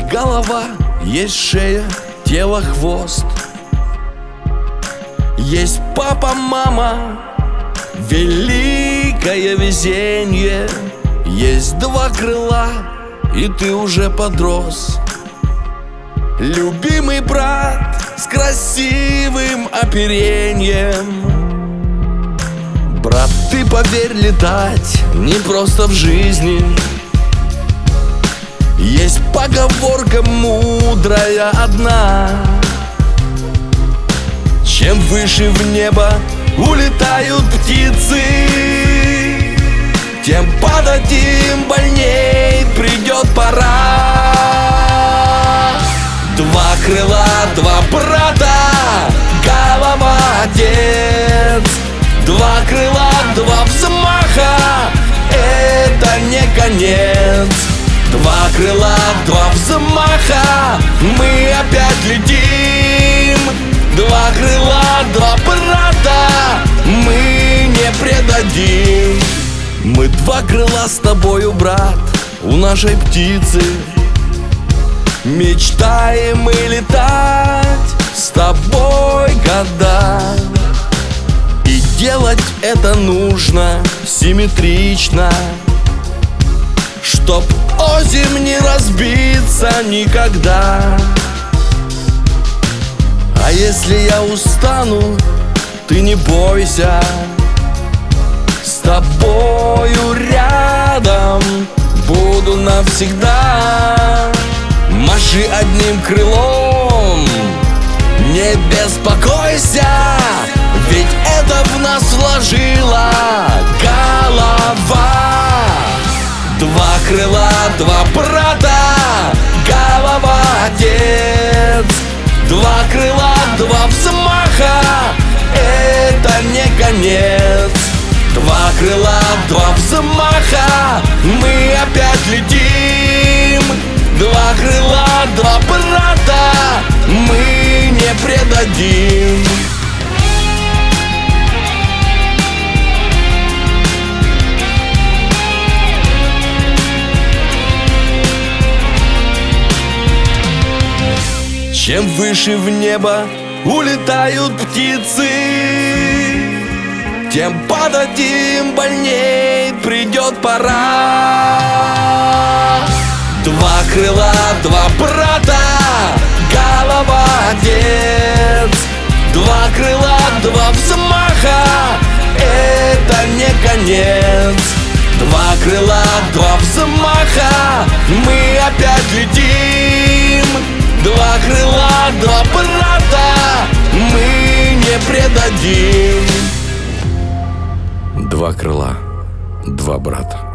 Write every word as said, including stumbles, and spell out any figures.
голова, есть шея, тело, хвост. Есть папа, мама, великое везенье. Есть два крыла, и ты уже подрос. Любимый брат с красивым оперением. Брат, ты поверь, летать не просто в жизни. Есть поговорка мудрая одна: чем выше в небо улетают птицы, тем падать им больней придет пора. Два крыла, два брата, голова, отец. Два крыла, два взмаха, это не конец. Два крыла, два взмаха, мы опять летим. Два крыла, два брата, мы не предадим. Мы два крыла с тобою, брат, у нашей птицы. Мечтаем мы летать с тобой года. И делать это нужно симметрично, чтоб озимь не разбиться никогда. А если я устану, ты не бойся, с тобою рядом буду навсегда. Маши одним крылом, не беспокойся, ведь это в нас вложила голова. Два крыла, два брата, голова, отец. Два крыла, два взмаха, это не конец. Два крыла, два взмаха, мы опять летим. Два крыла, два брата, мы не предадим. Чем выше в небо улетают птицы, тем падать им больней придет пора. Два крыла, два брата, голова, отец. Два крыла, два взмаха, это не конец. Два крыла, два взмаха, мы опять летим. Два крыла, два брата, мы не предадим. Два крыла, два брата.